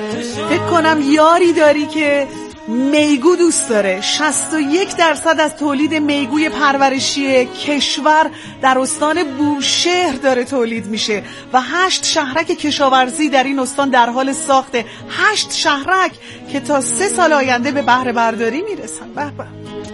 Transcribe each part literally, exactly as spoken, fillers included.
فکر کنم یاری داری که میگو دوست داره. شصت و یک درصد از تولید میگوی پرورشی کشور در استان بوشهر داره تولید میشه و هشت شهرک کشاورزی در این استان در حال ساخته. هشت شهرک که تا سه سال آینده به بهره برداری میرسن. به به.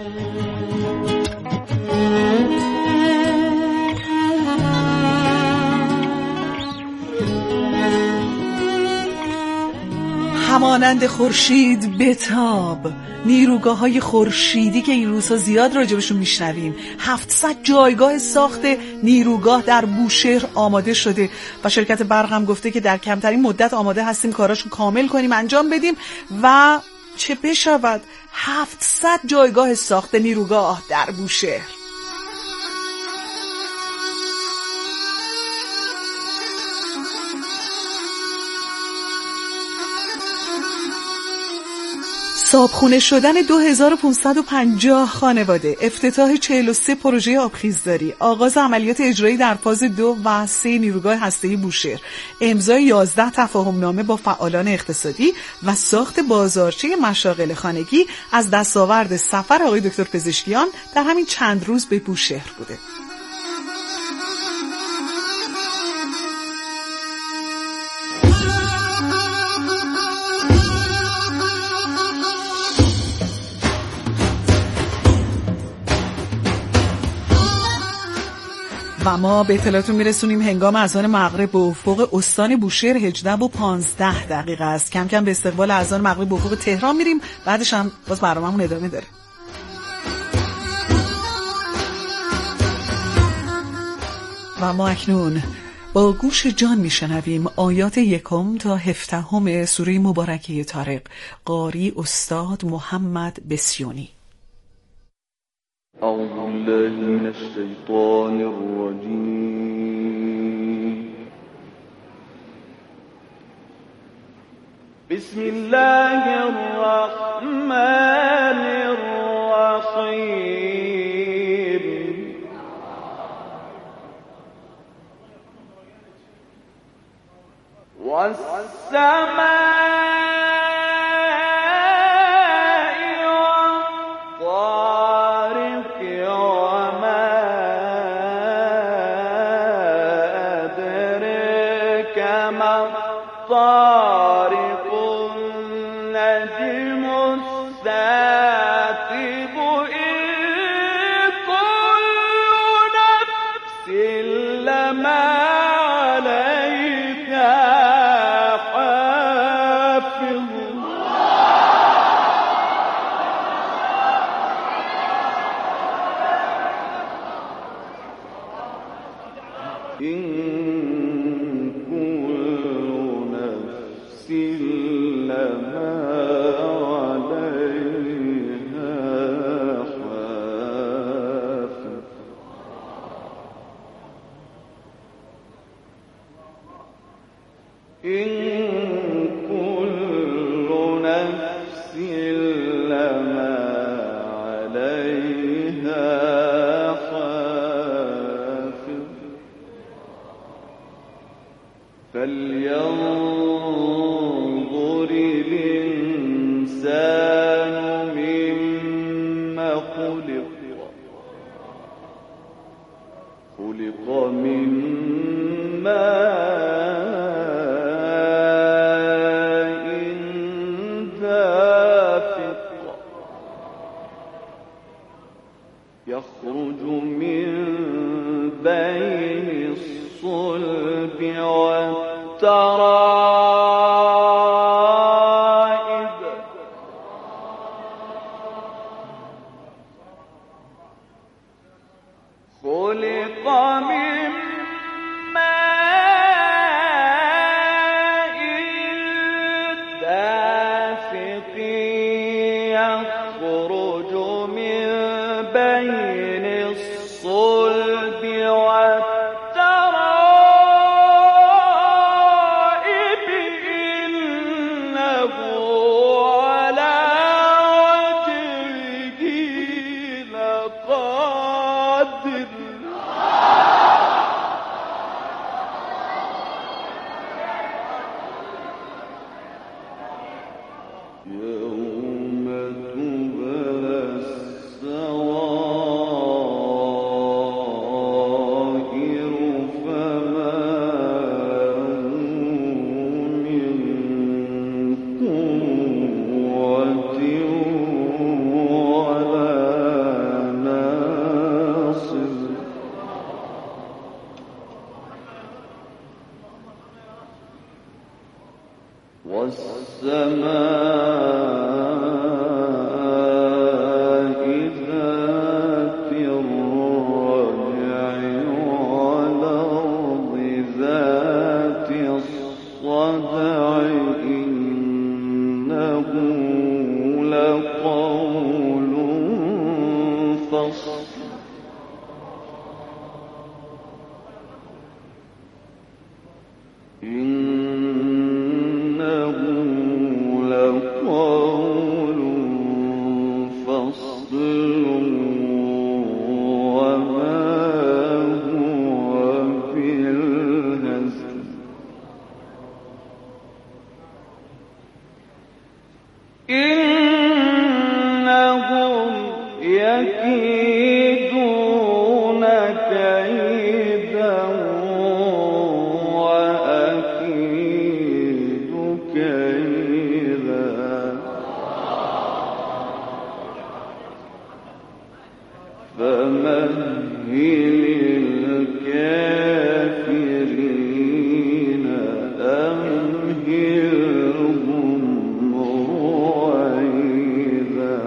همانند خورشید بتاب، نیروگاه های خورشیدی که این روزها زیاد راجبشون میشنویم. هفتصد جایگاه ساخت نیروگاه در بوشهر آماده شده و شرکت برق هم گفته که در کمترین مدت آماده هستیم کاراشو کامل کنیم، انجام بدیم و چه بشود. هفتصد جایگاه ساخت نیروگاه در بوشهر. صابخونه شدن دو هزار و پانصد و پنجاه خانواده، افتتاح چهل و سه پروژه آبخیزداری، آغاز عملیات اجرایی در فاز دو و سه نیروگاه هسته‌ای بوشهر، امضای یازده تفاهم نامه با فعالان اقتصادی و ساخت بازارچه مشاغل خانگی از دستاورد سفر آقای دکتر پزشکیان در همین چند روز به بوشهر بوده. و ما به اطلاعاتون میرسونیم هنگام اذان مغرب به افق استان بوشهر هجده و پانزده دقیقه است. کم کم به استقبال اذان مغرب به افق تهران میریم، بعدش هم باز برنامه‌مون ادامه داره. و ما اکنون با گوش جان میشنویم آیات یکم تا هفدهم سوره مبارکه طارق. قاری استاد محمد بسیونی. أعوذ بالله من الشيطان الرجيم. بسم الله الرحمن الرحيم. والسماء طارق النجم الثاقب إن كل نفس لما عليها حافظ. فلينظر الإنسان مما خلق. خلق من ماء دافق يخرج من بين الصلب والترائب. خلق من ماء دافق يخرج من بين يوم تبلى السرائر فما من قوة ولا ناصر والسماء ذات الرجع والأرض ذات الصدع إنه لقول فصل إنه لقول فصل وما هو بالهزل إنهم يكيدون كيدا وأكيد كيدا فمهل الكافرين أمهلهم رويدا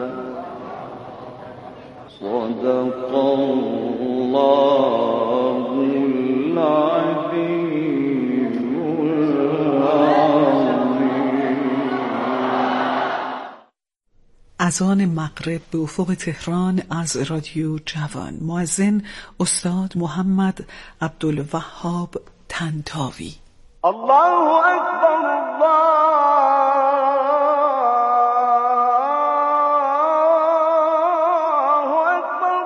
صدق الله العظيم العظيم. اذان مغرب به افق تهران از رادیو جوان. مؤذن استاد محمد عبدالوهاب طنطاوی. الله اکبر الله اکبر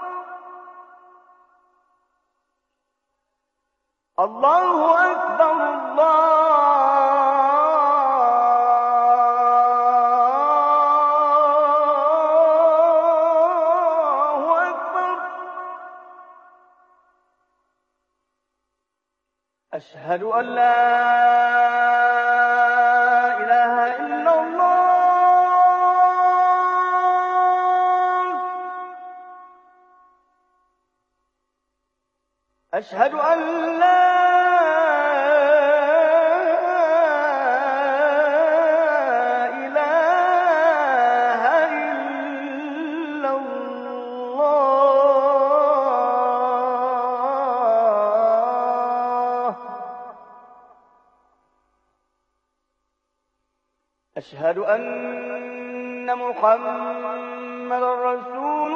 الله اکبر الله اکبر. أشهد أن لا إله إلا الله. أشهد أن لا إله إلا الله. أشهد أن محمد رسول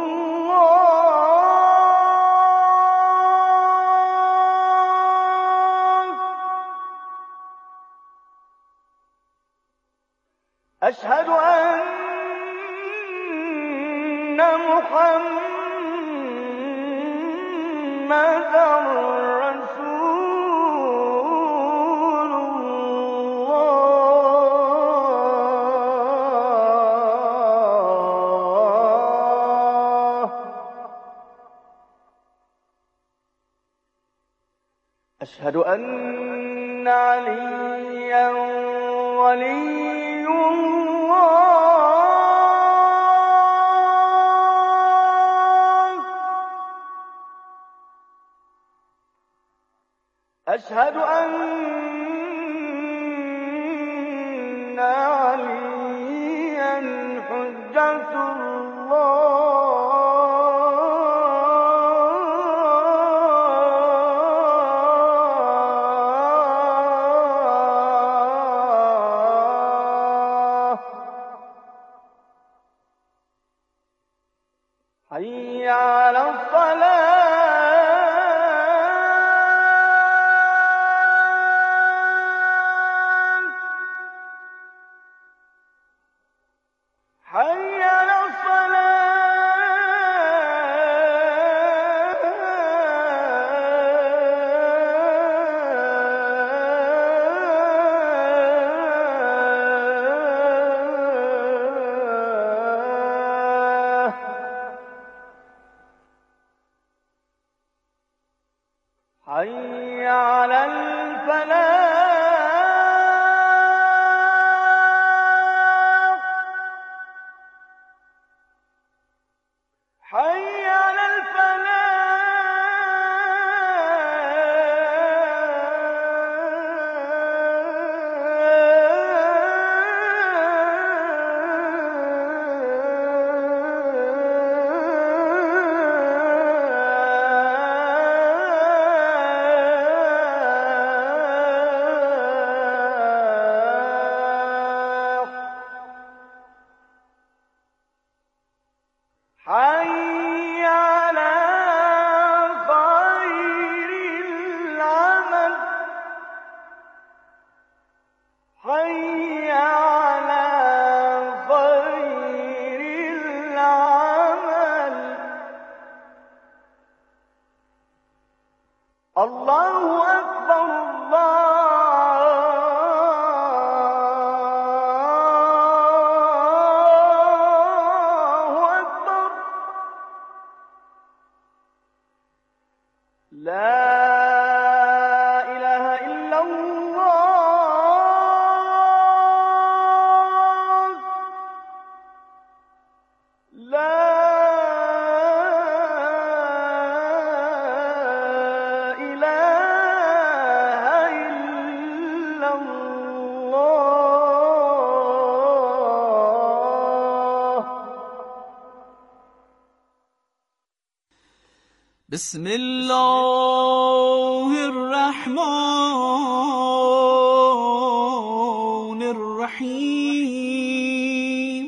الله. أشهد أن محمد رسول الله. أشهد أن عليا ولي الله. أشهد أن عليا حجة الله. حي على الصلاة. حي على الصلاة. الله اکبر الله اکبر لا اله الا الله لا بسم الله الرحمن الرحیم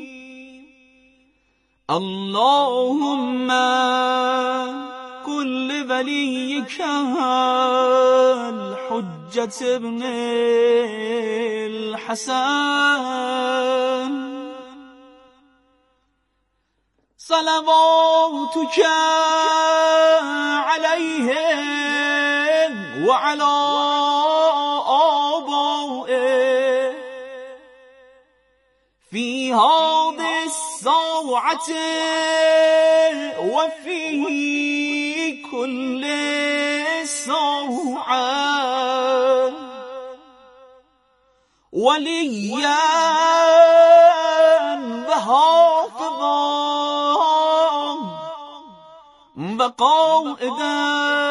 اللهم كل وليك الحجة ابن الحسن صلواتك عليه وعلى آبائه في هذه الساعة وفي كل ساعة وليا وحافظا وقائدا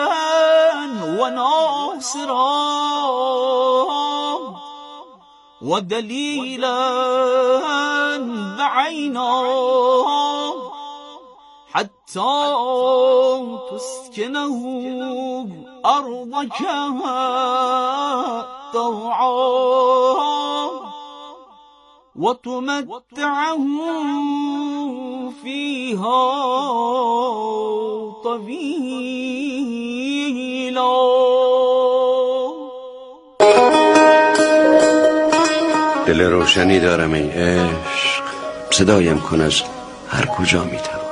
وناصرا ودليلا وعينا حتى تسكنه أرضك طوعا وتمتعه فيها طويلا. دل روشنی دارم ای عشق، صدایم کن از هر کجا میتوان.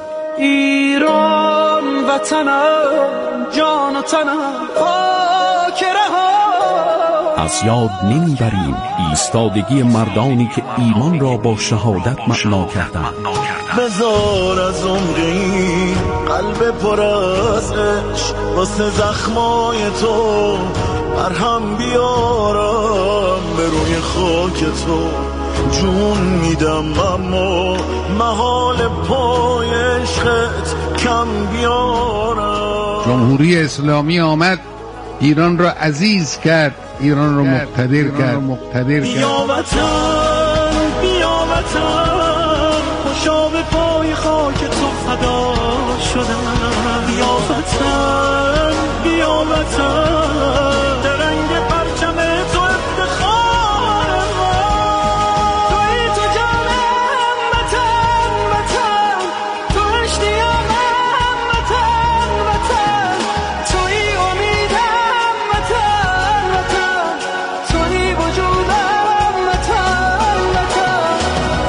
ایران وطنم، جان و تنم، خاک رها. از یاد نمیبریم ایستادگی مردانی که ایمان را با شهادت معنا کردند. بذار از عمری قلب پر از عشق واسه زخمای تو مرهم بیارم به روی خاک تو. جون میدم اما محال پای عشقت کم بیارم. جمهوری اسلامی آمد ایران را عزیز کرد، ایران را مقتدر کرد. مقتدر کرد. بیا وطن بیا وطن خوشا به پای خاک تو فدا شدم. بیا وطن بیا وطن درنگ پرچم تو افتخار ما. توی تو جانم وطن وطن، تو اشتیاقم وطن وطن، توی امیدم وطن وطن، توی وجودم وطن وطن.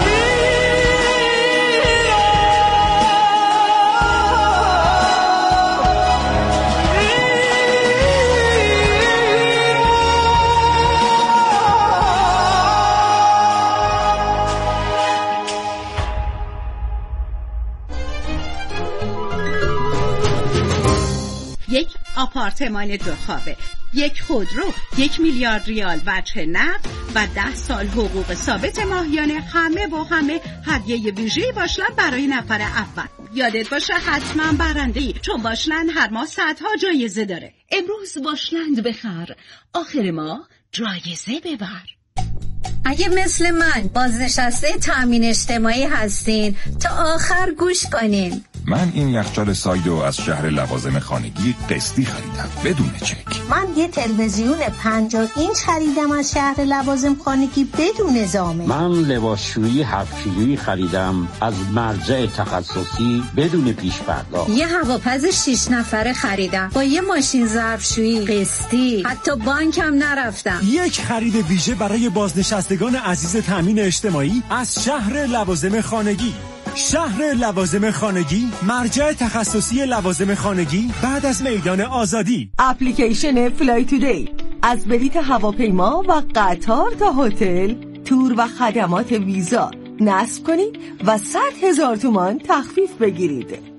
یک آپارتمان دو خوابه، یک خودرو، یک میلیارد ریال وجه نقد و ده سال حقوق ثابت ماهیانه، همه با همه هدیه ویژه‌ای باشلند برای نفر اول. یادت باشه حتما برنده‌ای، چون باشلند هر ماه صدها جایزه داره. امروز باشلند بخر، آخر ماه جایزه ببر. اگه مثل من بازنشسته تأمین اجتماعی هستین تا آخر گوش کنین. من این یخچال سایدو از شهر لوازم خانگی قسطی خریدم بدون چک. من یه تلویزیون پنجاه اینچ خریدم از شهر لوازم خانگی بدون ضامن. من لباسشویی هفت کیلویی خریدم از مرجع تخصصی بدون پیش پرداخت. یه هواپز شش نفره خریدم با یه ماشین ظرفشویی قسطی، حتی بانکم نرفتم. یک خرید ویژه برای بازنشستگان عزیز تأمین اجتماعی از شهر لوازم خانگی. شهر لوازم خانگی، مرجع تخصصی لوازم خانگی بعد از میدان آزادی. اپلیکیشن فلای تودی از بلیط هواپیما و قطار تا هتل، تور و خدمات ویزا نصب کنید و صد هزار تومان تخفیف بگیرید.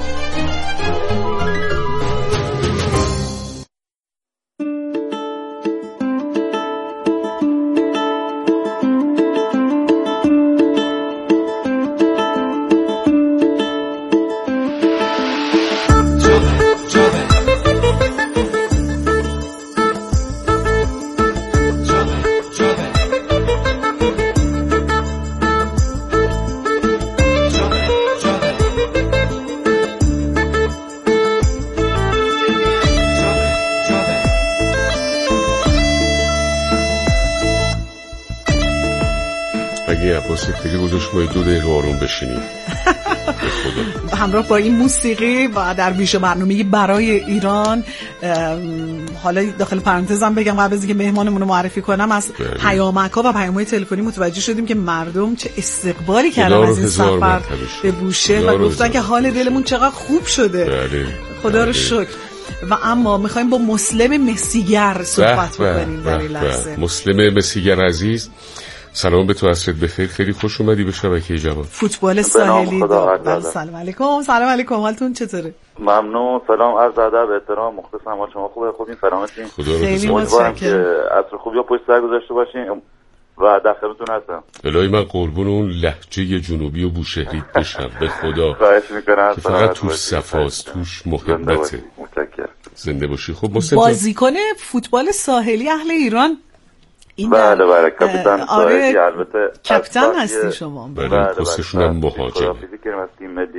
موسیقی گذاشت ما دو دقیقه آروم بشینیم همراه با این موسیقی و در ویژه برنامه برای ایران. حالا داخل پرانتزم بگم قبل از اینکه مهمانمون رو معرفی کنم، از پیامک‌ها و پیام‌های تلفنی متوجه شدیم که مردم چه استقبالی کردن از این سفر به بوشهر و گفتن که حال دلمون چقدر خوب شده. بله. خدا رو شکر. و اما میخوایم با مسلم مسیگر صحبت بکنیم در این لحظه. مسلم مسیگر عزیز، سلام به تو، عصرت بخیر، خیلی خوش اومدی به شبکه جوان. فوتبال ساحلی. سلام علیکم. سلام علیکم، حالتون چطوره؟ ممنون، سلام، عرض ادب، احترام، مخلصم. حال شما خوبه؟ خوبین؟ سلامتین؟ خیلی متشکرم که عصر خوبی پشت سر گذاشته باشین و در خدمتتون هستم. الهی من قربون اون لهجه جنوبی و بوشهری بشم به خدا. خواهش می‌کنم. که فقط توش صفاست، توش محبته. متشکرم. زنده باشی. خب مسلم بازیکن فوتبال ساحلی اهل ایران. این بله بله کاپیتان ساحلی، البته کاپیتان هستی شما. بله پستشون هم مهاجم. فکر از تیم ملی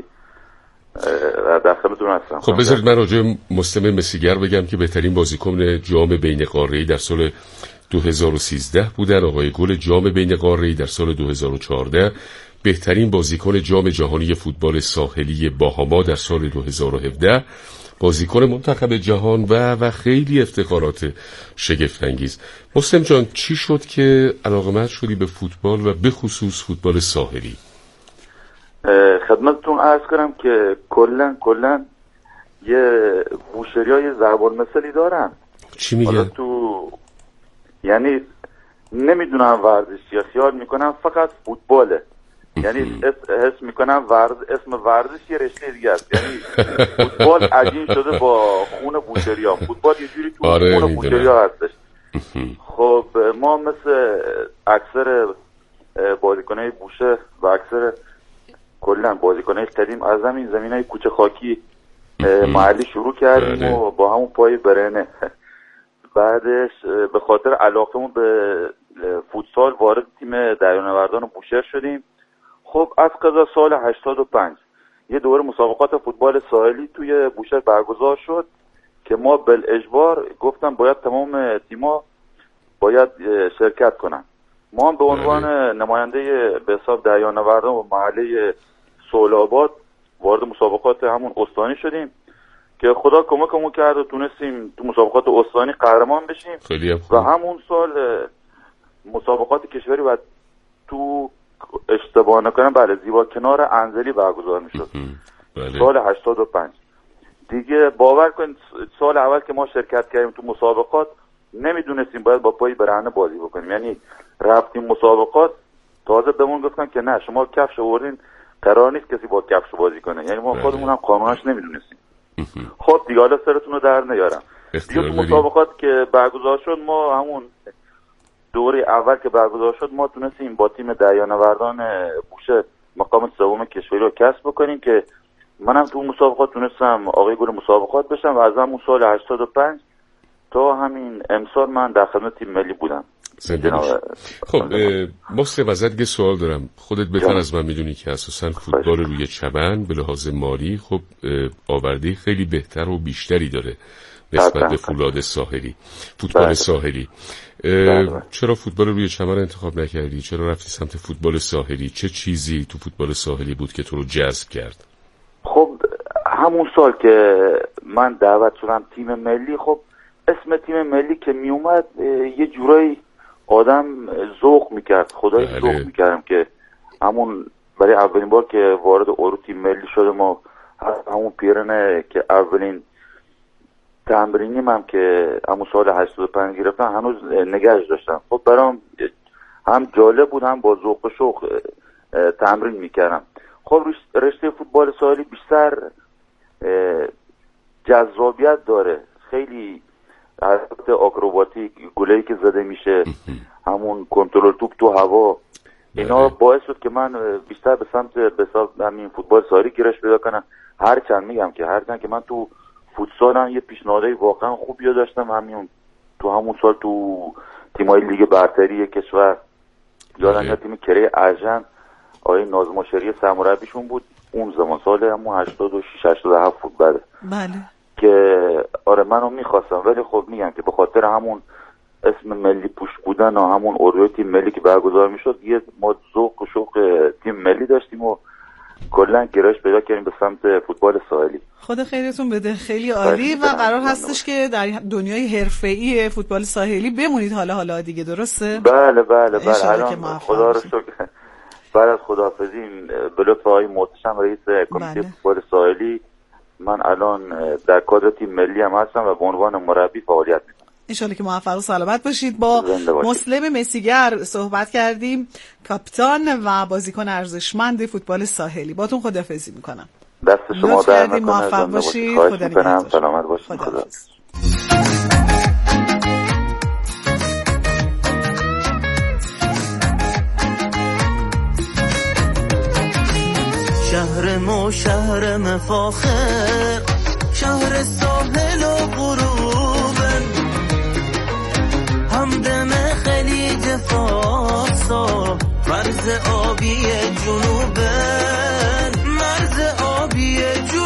داخلتون هستم. خب بذارید من راجع به مسلم مسیگر بگم که بهترین بازیکن جام بین قاره‌ای در سال دو هزار و سیزده بودن. آقای گل جام بین قاره‌ای در سال دو هزار و چهارده، بهترین بازیکن جام جهانی فوتبال ساحلی باهاما در سال دو هزار و هفده، بازیکن منتخب جهان و و خیلی افتخارات شگفت انگیز. مسلم جان، چی شد که علاقمند شدی به فوتبال و به خصوص فوتبال ساحلی؟ خدمتتون عرض کنم که کلا کلا یه بوشهریای ضرب المثلی دارن. چی میگن؟ تو یعنی نمیدونم ورزش یا خیال میکنم فقط فوتباله. یعنی حس میکنم ورز اسم ورزش یه رشته دیگه است. یعنی فوتبال عجین شده با خون بوشهریا. فوتبال یه جوری تو آره خون بوشهریا هستش. خب ما مثل اکثر بازیکنای بوشهر و اکثر کلا بازیکنای قدیم از همین زمینای کوچه خاکی محلی شروع کردیم و با همون پای برهنه بعدش به خاطر علاقمون به فوتسال وارد تیم دریانوردان بوشهر شدیم. خب از قضا سال هشتاد و پنج یه دوره مسابقات فوتبال ساحلی توی بوشهر برگزار شد که ما بالاجبار گفتم باید تمام تیما باید شرکت کنن. ما هم به عنوان نماینده به حساب دریانوردان و محله سولاباد وارد مسابقات همون استانی شدیم که خدا کمکمون کرد و تونستیم تو مسابقات استانی قهرمان بشیم. خیلی و همون سال مسابقات کشوری و تو اشتباه نکنم بله زیبا کنار انزلی برگزار میشد سال هشتاد و پنج. دیگه باور کن سال اول که ما شرکت کردیم تو مسابقات نمیدونستیم باید با پای برهنه بازی بکنیم. یعنی رفتیم مسابقات تازه بهمون گفتن که نه شما کفش آوردین، قرار نیست کسی با کفش بازی کنه. یعنی ما خودمون هم قانونش نمیدونستیم. خب دیگه حالا سرتون رو در نیارم. دیگه تو مسابقات که برگزار شد ما همون دوره اول که برگزار شد ما تونستیم با تیم دریانوردان بوشهر مقام سوم کشوری رو کسب بکنیم که منم تو مسابقات تونستم آقای گل مسابقات بشم و از همون سال هشتاد و پنج تا همین امسال من در خدمت تیم ملی بودم. خب مسلم ازت یه سوال دارم. خودت بهتر از من میدونی که اساسا فوتبال روی چمن به لحاظ مالی خب آورده خیلی بهتر و بیشتری داره نسبت به فولاد ساحلی، فوتبال بله. ساحلی بله. چرا فوتبال روی چمن انتخاب نکردی؟ چرا رفتی سمت فوتبال ساحلی؟ چه چیزی تو فوتبال ساحلی بود که تو رو جذب کرد؟ خب همون سال که من دعوت شدم تیم ملی، خب اسم تیم ملی که می اومد یه جورایی آدم ذوق میکرد، خدای بله. ذوق میکردم که همون برای اولین بار که وارد اورو تیم ملی شدم و همون پیرنه که اولین تمرینیم هم که همون سال هشتاد و پنج گرفتم هنوز نگهش داشتم. خب برام هم جالب بود هم با ذوق و شوق تمرین میکردم. خب رشته فوتبال ساحلی بیشتر جذابیت داره، خیلی حرکت آکروباتیک، گله‌ای که زده میشه، همون کنترل توپ تو هوا، اینا باعث شد که من بیشتر به سمت به سمت همین فوتبال ساحلی گرایش پیدا کنم. هرچند میگم که هرچند که من تو فوتسال یه پیشنهادی واقعا خوبی داشتم، همین تو همون سال تو تیمای لیگ برتری کشور یادم میاد تیم کره ارژن آقای ناظم شری سرمربیشون بود اون زمان، سال همون هشتاد و شش هشتاد و هفت بود. بله بله که آره منو میخواستم، ولی خب میگم که به خاطر همون اسم ملی پوش بودن و همون اروی تیم ملی که برگزار میشد یه ما ذوق و شوق تیم ملی داشتیم و کلا گرایش پیدا کردیم به سمت فوتبال ساحلی. خدا خیرتون بده، خیلی عالی و قرار هستش که در دنیای حرفه‌ای فوتبال ساحلی بمونید حالا حالا دیگه، درسته؟ بله بله بله الان خدا رو شکر بعد از خداحافظی به لطف آقای محتشم رئیس کمیته فوتبال ساحلی من الان در کادر تیم ملی هم هستم و به عنوان مربی فعالیت میکنم. انشالله که موفق و سلامت باشید. با مسلم مسیگر صحبت کردیم، کاپیتان و بازیکن ارزشمند فوتبال ساحلی. باتون خداحافظی میکنم. دست شما در نکنه، موفق باشید. خدا نگهدار. سلامت باشید. خدا. شهر ما شهر مفاخر، شهر ساحل و غروبن، همدم خلیج فارسا، مرز آبی جنوبن، مرز آبی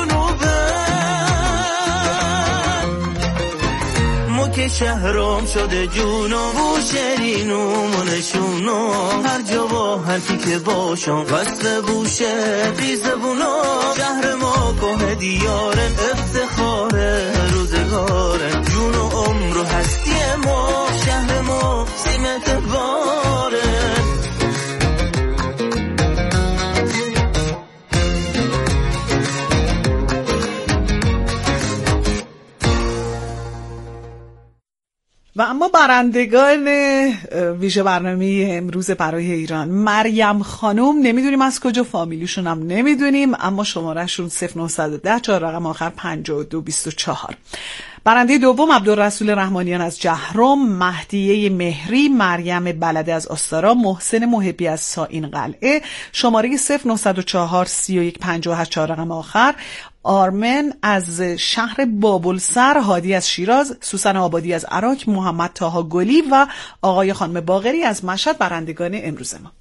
جنوبن. مو که شهرام شده جونم و شرینم و نشونم، هر جا با هر کی که باشم وصل بوشه بی زبونم. شهر ما که دیارم افتخاره روزگارم، جون و عمر و هستی ما، شهر ما سیمت باره. و اما برندگان ویژه برنامه امروز برای ایران، مریم خانم، نمیدونیم از کجا، فامیلیشون هم نمیدونیم، اما شمارهشون صفر نه یک صفر چهار رقم آخر پنجاه و دو بیست و چهار. برنده دوم عبدالرسول رحمانیان از جهرم، مهدیه مهری، مریم بلده از استارا، محسن محبی از سائین قلعه، شماره صفر نه صفر چهار سی و یک پنجاه و هشت چهار رقم آخر، آرمن از شهر بابلسر، هادی از شیراز، سوسن آبادی از عراق، محمد طاها گلی و آقای خانم باقری از مشهد برندگان امروز ما.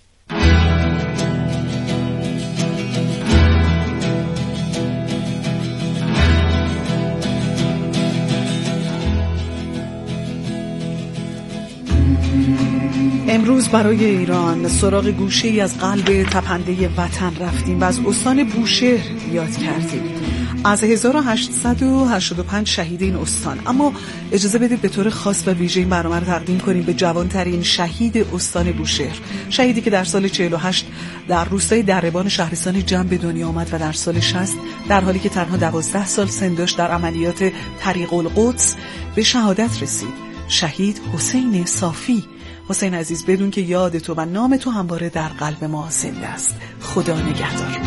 امروز برای ایران سراغ گوشه‌ای از قلب تپنده وطن رفتیم و از استان بوشهر یاد کردیم، از هزار و هشتصد و هشتاد و پنج شهید این استان. اما اجازه بدید به طور خاص و ویژه این برنامه رو تقدیم کنیم به جوانترین شهید استان بوشهر، شهیدی که در سال چهل و هشت در روستای دربان شهرستان جم به دنیا آمد و در سال شصت در حالی که تنها دوازده سال سن داشت در عملیات طریق القدس به شهادت رسید. شهید حسین صافی. حسین عزیز، بدون که یاد تو و نام تو همواره در قلب ما زنده است. خدا نگهدار.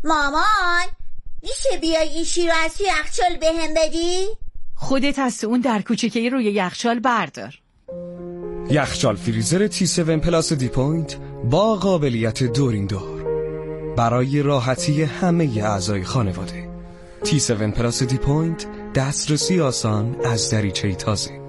مامان میشه بیای این شیر رو از توی یخچال بهم بدی؟ خودت از اون در کوچیکه‌ای روی یخچال بردار. یخچال فریزر تی هفت پلاس دی پوینت با قابلیت دورین دور برای راحتی همه اعضای خانواده. تی هفت پلاس دی پوینت، دسترسی آسان از دریچه تازه.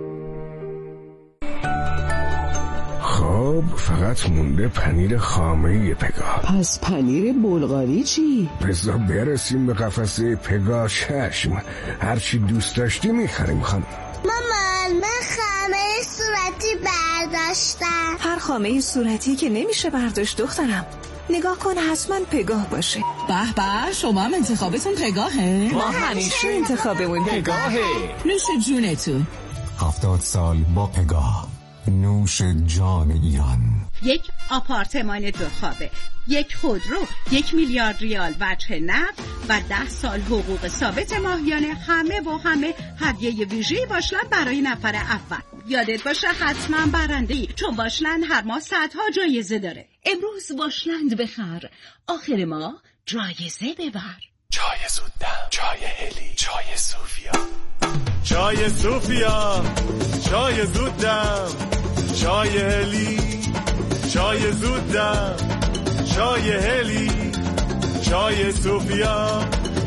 خب فقط مونده پنیر خامه پگاه. پس پنیر بلغاری چی؟ بذار برسیم به قفسه پگاه چشم. هرچی دوست داشتی میخریم خانم. مامان من خامه صورتی برداشتم. هر خامه صورتی که نمیشه برداشت دخترم. نگاه کن حتما پگاه باشه. به به شما هم انتخابتون پگاهه؟ ما همیشه انتخابمون پگاهه. نوش جونتون. هفتاد سال با پگاه، نوش جان ایران. یک آپارتمان دو خوابه، یک خودرو، یک میلیارد ریال وجه نقد و ده سال حقوق ثابت ماهیانه، همه و همه هدیه ویژه‌ای باشلند برای نفر اول. یادت باشه حتما برنده‌ای، چون باشلند هر ماه صدها جایزه داره. امروز باشلند بخر، آخر ماه جایزه ببر. چای زودم، چای هلی، چای صوفیا، چای صوفیا، چای زودم، چای هلی، چای زودم، چای هلی، چای صوفیا،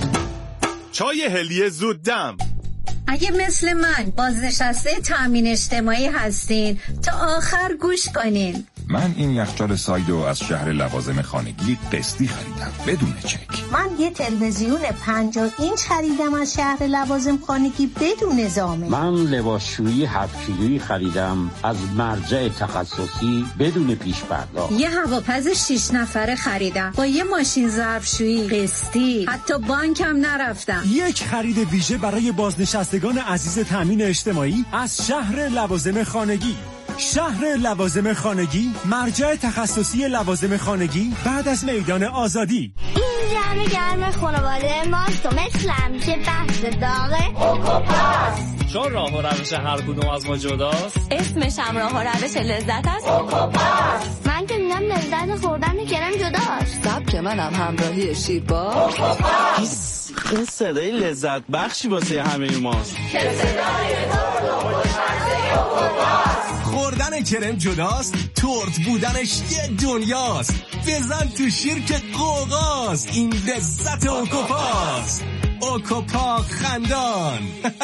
چای هلی زودم. اگه مثل من بازنشسته تامین اجتماعی هستین تا آخر گوش کنین. من این یخچال سایدو از شهر لوازم خانگی قسطی خریدم بدون چک. من یه تلویزیون پنجاه اینچ خریدم از شهر لوازم خانگی بدون زامن. من لباسشویی هفت کیلویی خریدم از مرجع تخصصی بدون پیش پرداخت. یه هواپز شش نفره خریدم با یه ماشین ظرفشویی قسطی، حتی بانکم نرفتم. یک خرید ویژه برای بازنشستگان عزیز تامین اجتماعی از شهر لوازم خانگی. شهر لوازم خانگی، مرجع تخصصی لوازم خانگی بعد از میدان آزادی. این جمع گرم خانواده ماست و مثل همیشه بحث داغه اوکوپاس. چون راه و روش هر کدوم از ما جداست، اسمش هم راه و روش لذت است. اوکوپاس. من که میگم لذت خوردن کرم جداست. سبک منم همراهی شیر با اوکوپاس. این صدای لذت بخشی واسه همه ماست. که صدای دور و خوشمزه اوکوپاس. خوردن کرم جداست، تورت بودنش یه دنیاست. بزن تو شیر که قوقاست، این لذت اوکوپاست. اوکوپا خندان.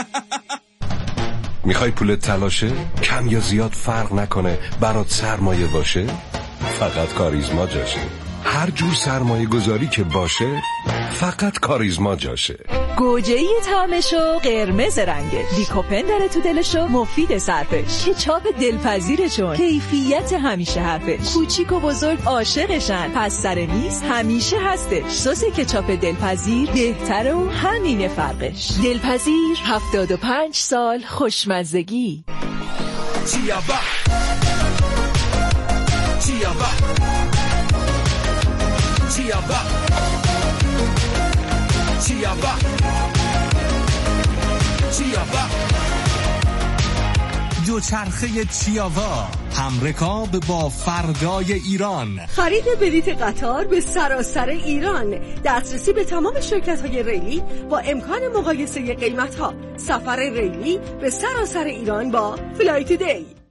میخوای پولت تلاشه؟ کم یا زیاد فرق نکنه، برات سرمایه باشه؟ فقط کاریزما جاشه. هر جور سرمایه گذاری که باشه فقط کاریزما جاشه. گوجه‌ای طعمشو قرمز رنگش، لیکوپن داره تو دلشو مفید صرفش، کچاپ دلپذیره چون کیفیت همیشه حرفش، کوچیک و بزرگ عاشقشن، پس سر میز همیشه هستش. سس کچاپ دلپذیر بهتره و همینه فرقش. دلپذیر هفتاد و پنج سال خوشمزگی. چیابا چیابا چیابا چیابا چیابا دوچرخه چیاوا، همرکاب با فردای ایران. خرید بلیت قطار به سراسر ایران، دسترسی به تمام شرکت‌های ریلی با امکان مقایسه قیمت‌ها. سفر ریلی به سراسر ایران با فلای تودی.